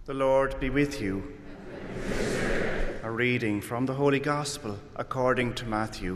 The Lord be with you. A reading from the Holy Gospel according to Matthew.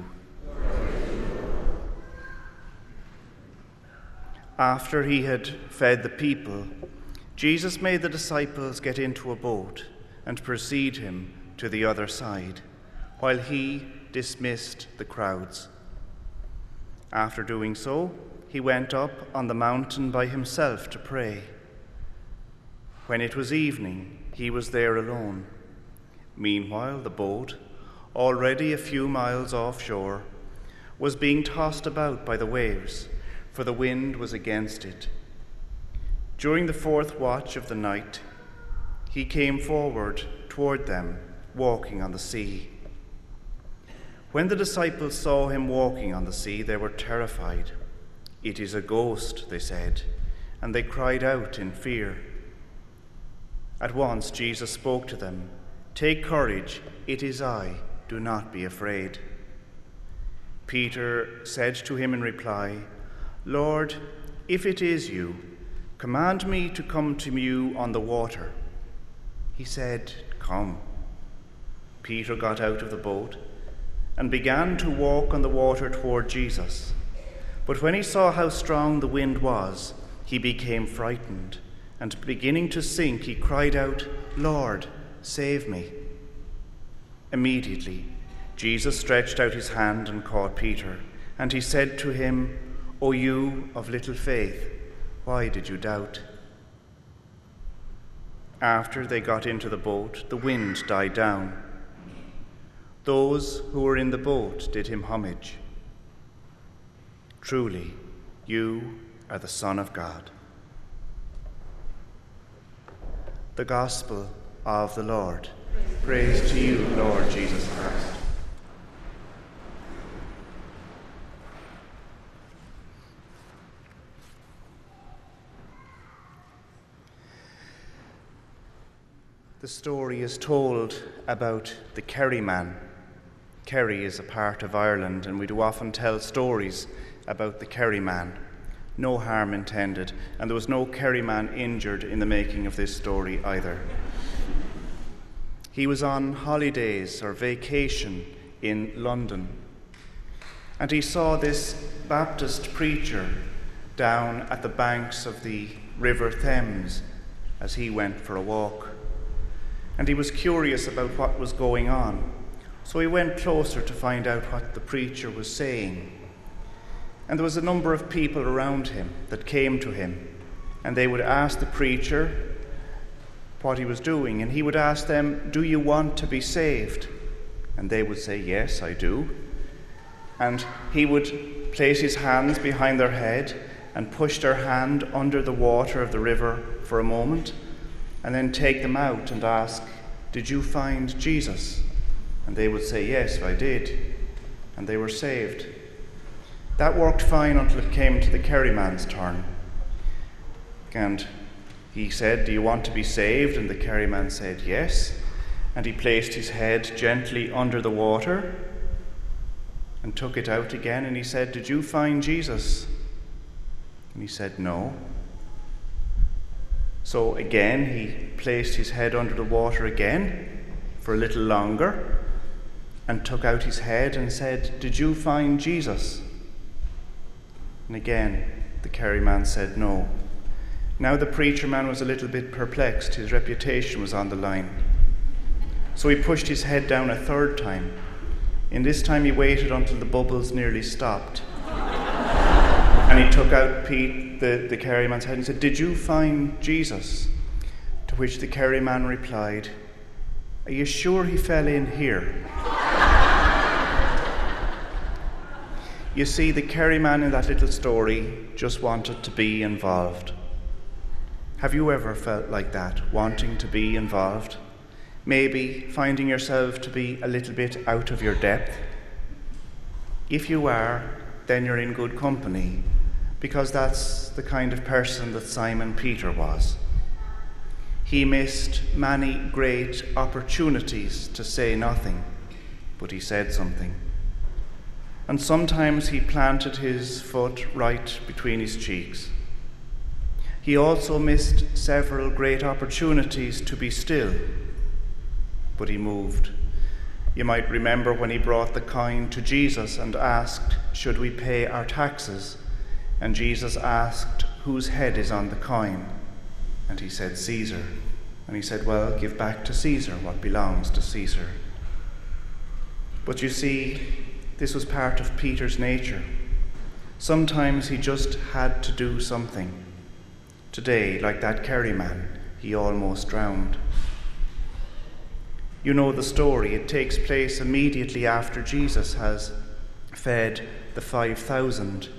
After he had fed the people, Jesus made the disciples get into a boat and proceed him to the other side, while he dismissed the crowds. After doing so, he went up on the mountain by himself to pray. When it was evening, he was there alone. Meanwhile, the boat, already a few miles offshore, was being tossed about by the waves, for the wind was against it. During the fourth watch of the night, he came forward toward them, walking on the sea. When the disciples saw him walking on the sea, they were terrified. "It is a ghost," they said, and they cried out in fear. At once Jesus spoke to them. "Take courage, it is I, do not be afraid." Peter said to him in reply, "Lord, if it is you, command me to come to you on the water." He said, "Come." Peter got out of the boat and began to walk on the water toward Jesus. But when he saw how strong the wind was, he became frightened, and beginning to sink, he cried out, "Lord, save me." Immediately, Jesus stretched out his hand and caught Peter, and he said to him, "O you of little faith, why did you doubt?" After they got into the boat, the wind died down. Those who were in the boat did him homage. "Truly, you are the Son of God." The Gospel of the Lord. Praise to you, Lord Jesus Christ. The story is told about the Kerry man. Kerry is a part of Ireland, and we do often tell stories about the Kerry man. No harm intended, and there was no Kerry man injured in the making of this story either. He was on holidays or vacation in London, and he saw this Baptist preacher down at the banks of the River Thames as he went for a walk. And he was curious about what was going on, so he went closer to find out what the preacher was saying. And there was a number of people around him that came to him, and they would ask the preacher what he was doing, and he would ask them, "Do you want to be saved?" And they would say, "Yes, I do." And he would place his hands behind their head and push their hand under the water of the river for a moment, and then take them out and ask, "Did you find Jesus?" And they would say, "Yes, I did." And they were saved. That worked fine until it came to the Kerry man's turn. And he said, "Do you want to be saved?" And the Kerry man said, "Yes." And he placed his head gently under the water and took it out again. And he said, "Did you find Jesus?" And he said, "No." So again, he placed his head under the water again for a little longer and took out his head and said, "Did you find Jesus?" And again, the Kerry man said no. Now the preacher man was a little bit perplexed. His reputation was on the line. So he pushed his head down a third time. And this time he waited until the bubbles nearly stopped. And he took out the Kerry man's head and said, "Did you find Jesus?" To which the Kerry man replied, "Are you sure he fell in here?" You see, the Kerry man in that little story just wanted to be involved. Have you ever felt like that, wanting to be involved? Maybe finding yourself to be a little bit out of your depth? If you are, then you're in good company, because that's the kind of person that Simon Peter was. He missed many great opportunities to say nothing, but he said something. And sometimes he planted his foot right between his cheeks. He also missed several great opportunities to be still, but he moved. You might remember when he brought the coin to Jesus and asked, "Should we pay our taxes?" And Jesus asked, "Whose head is on the coin?" And he said, "Caesar." And he said, "Well, give back to Caesar what belongs to Caesar." But you see, this was part of Peter's nature. Sometimes he just had to do something. Today, like that Kerry man, he almost drowned. You know the story. It takes place immediately after Jesus has fed the 5,000.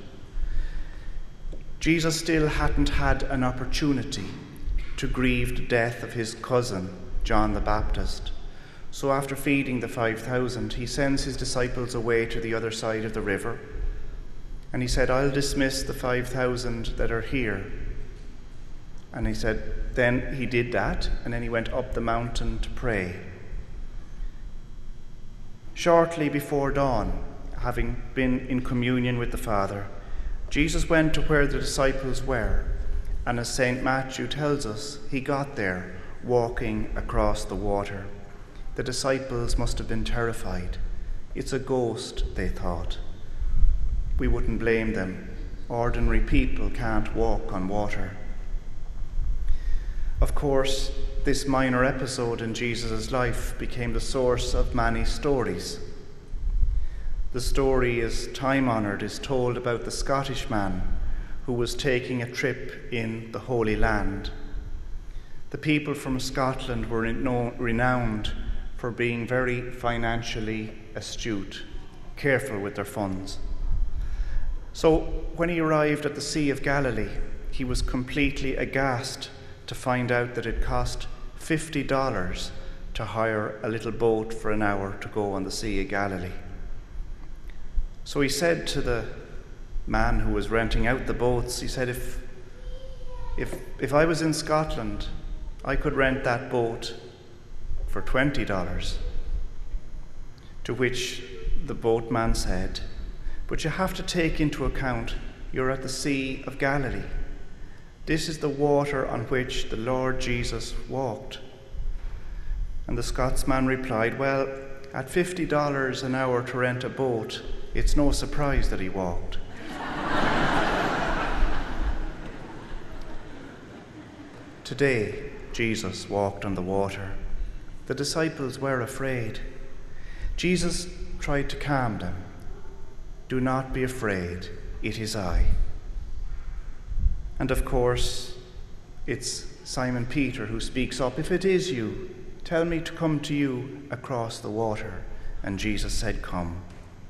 Jesus still hadn't had an opportunity to grieve the death of his cousin, John the Baptist. So after feeding the 5,000, he sends his disciples away to the other side of the river. And he said, "I'll dismiss the 5,000 that are here." And he said, then he did that, and then he went up the mountain to pray. Shortly before dawn, having been in communion with the Father, Jesus went to where the disciples were, and as St. Matthew tells us, he got there walking across the water. The disciples must have been terrified. It's a ghost, they thought. We wouldn't blame them. Ordinary people can't walk on water. Of course, this minor episode in Jesus' life became the source of many stories. The story is time-honoured, is told about the Scottish man who was taking a trip in the Holy Land. The people from Scotland were renowned for being very financially astute, careful with their funds. So when he arrived at the Sea of Galilee, he was completely aghast to find out that it cost $50 to hire a little boat for an hour to go on the Sea of Galilee. So he said to the man who was renting out the boats, he said, if I was in Scotland, I could rent that boat for $20. To which the boatman said, "But you have to take into account you're at the Sea of Galilee. This is the water on which the Lord Jesus walked." And the Scotsman replied, "Well, at $50 an hour to rent a boat, it's no surprise that he walked." Today, Jesus walked on the water. The disciples were afraid. Jesus tried to calm them. "Do not be afraid, it is I." And of course, it's Simon Peter who speaks up, "If it is you, tell me to come to you across the water." And Jesus said, "Come."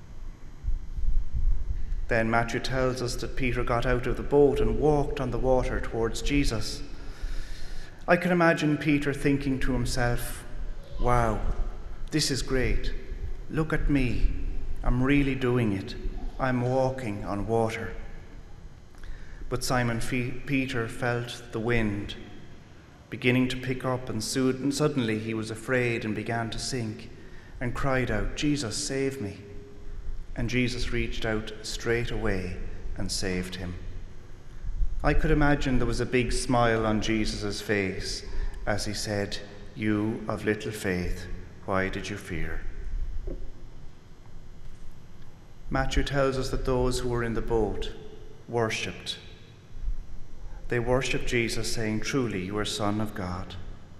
Then Matthew tells us that Peter got out of the boat and walked on the water towards Jesus. I can imagine Peter thinking to himself, "Wow, this is great. Look at me. I'm really doing it. I'm walking on water." But Simon Peter felt the wind beginning to pick up, and suddenly he was afraid and began to sink and cried out, "Jesus, save me." And Jesus reached out straight away and saved him. I could imagine there was a big smile on Jesus' face as he said, "You of little faith, why did you fear?" Matthew tells us that those who were in the boat worshipped. They worshipped Jesus, saying, "Truly, you are Son of God."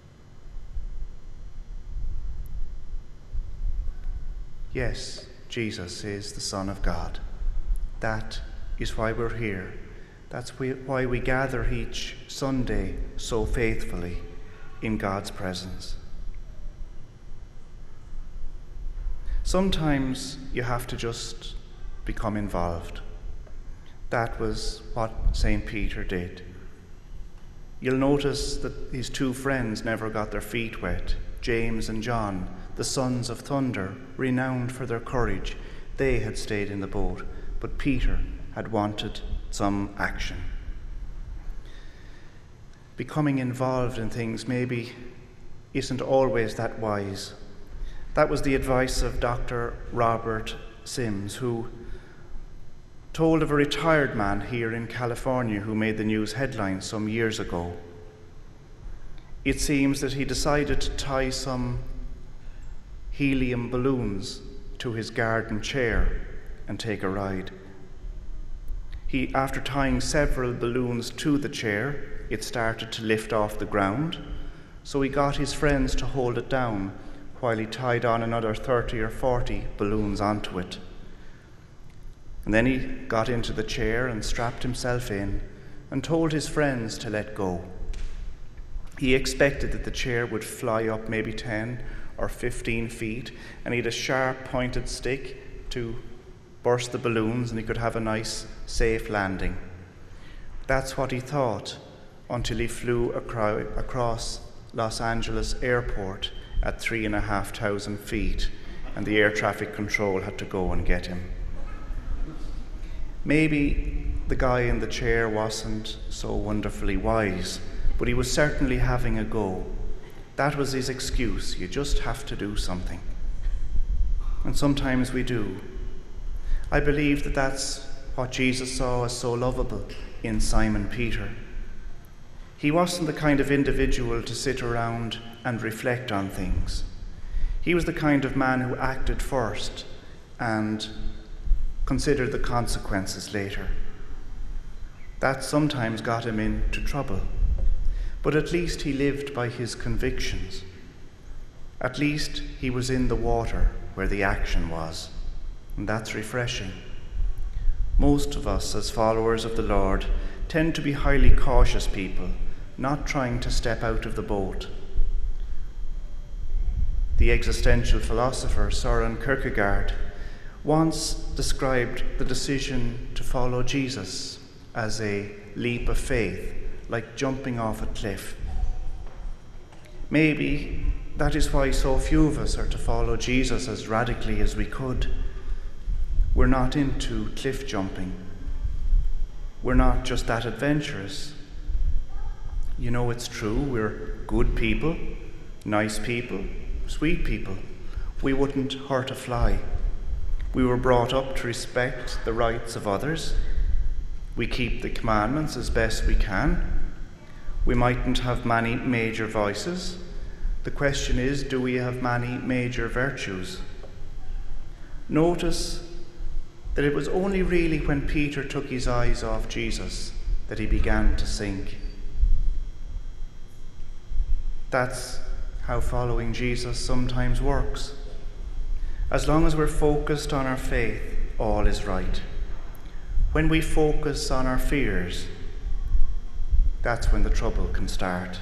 Yes, Jesus is the Son of God. That is why we're here. That's why we gather each Sunday so faithfully in God's presence. Sometimes you have to just become involved. That was what St. Peter did. You'll notice that his two friends never got their feet wet. James and John, the sons of thunder, renowned for their courage, they had stayed in the boat, but Peter had wanted some action. Becoming involved in things maybe isn't always that wise. That was the advice of Dr. Robert Sims, who told of a retired man here in California who made the news headlines some years ago. It seems that he decided to tie some helium balloons to his garden chair and take a ride. After tying several balloons to the chair, it started to lift off the ground, so he got his friends to hold it down while he tied on another 30 or 40 balloons onto it. And then he got into the chair and strapped himself in and told his friends to let go. He expected that the chair would fly up maybe 10 or 15 feet, and he had a sharp pointed stick to burst the balloons and he could have a nice, safe landing. That's what he thought until he flew across Los Angeles airport at 3,500 feet, and the air traffic control had to go and get him. Maybe the guy in the chair wasn't so wonderfully wise, but he was certainly having a go. That was his excuse. You just have to do something. And sometimes we do. I believe that that's what Jesus saw as so lovable in Simon Peter. He wasn't the kind of individual to sit around and reflect on things. He was the kind of man who acted first and considered the consequences later. That sometimes got him into trouble, but at least he lived by his convictions. At least he was in the water where the action was, and that's refreshing. Most of us, as followers of the Lord, tend to be highly cautious people, not trying to step out of the boat. The existential philosopher Søren Kierkegaard once described the decision to follow Jesus as a leap of faith, like jumping off a cliff. Maybe that is why so few of us are to follow Jesus as radically as we could. We're not into cliff jumping. We're not just that adventurous. You know, it's true, we're good people, nice people, sweet people. We wouldn't hurt a fly. We were brought up to respect the rights of others. We keep the commandments as best we can. We mightn't have many major vices. The question is, do we have many major virtues? Notice that it was only really when Peter took his eyes off Jesus that he began to sink. That's how following Jesus sometimes works. As long as we're focused on our faith, all is right. When we focus on our fears, that's when the trouble can start.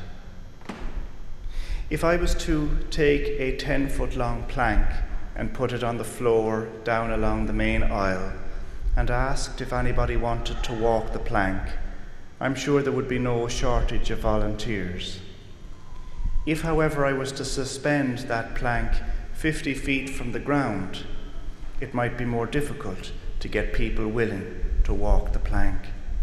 If I was to take a 10-foot long plank and put it on the floor down along the main aisle and asked if anybody wanted to walk the plank, I'm sure there would be no shortage of volunteers. If, however, I was to suspend that plank 50 feet from the ground, it might be more difficult to get people willing to walk the plank.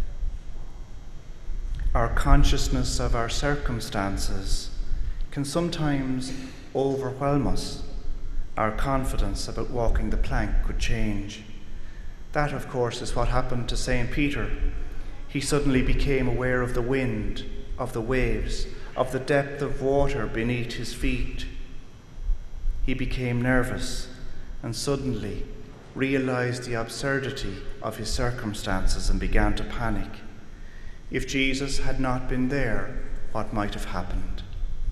Our consciousness of our circumstances can sometimes overwhelm us. Our confidence about walking the plank could change. That, of course, is what happened to St. Peter. He suddenly became aware of the wind, of the waves, of the depth of water beneath his feet. He became nervous and suddenly realized the absurdity of his circumstances and began to panic. If Jesus had not been there, what might have happened?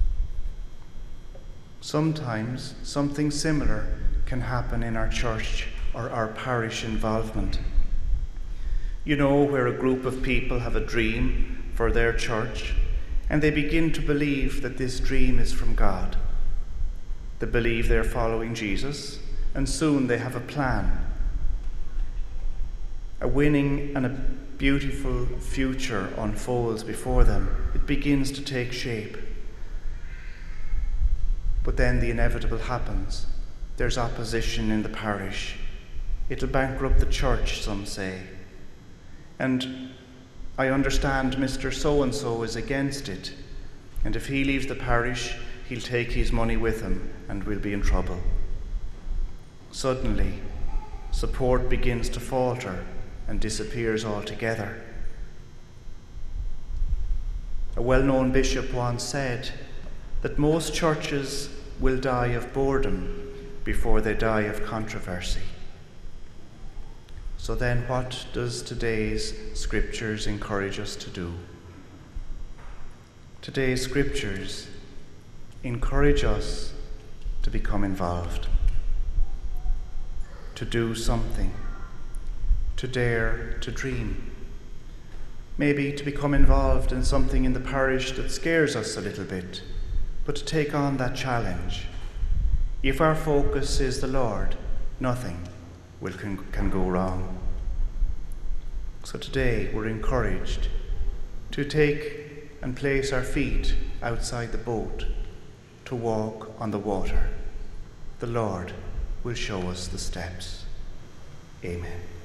Sometimes something similar can happen in our church or our parish involvement. You know, where a group of people have a dream for their church and they begin to believe that this dream is from God. They believe they're following Jesus, and soon they have a plan. A winning and a beautiful future unfolds before them. It begins to take shape. But then the inevitable happens. There's opposition in the parish. It'll bankrupt the church, some say. And I understand Mr. So-and-so is against it. And if he leaves the parish, he'll take his money with him and we'll be in trouble. Suddenly, support begins to falter and disappears altogether. A well-known bishop once said that most churches will die of boredom before they die of controversy. So then what does today's scriptures encourage us to do? Today's scriptures encourage us to become involved, to do something, to dare to dream, maybe to become involved in something in the parish that scares us a little bit, but to take on that challenge. If our focus is the Lord, nothing can go wrong. So today we're encouraged to take and place our feet outside the boat, to walk on the water. The Lord will show us the steps. Amen.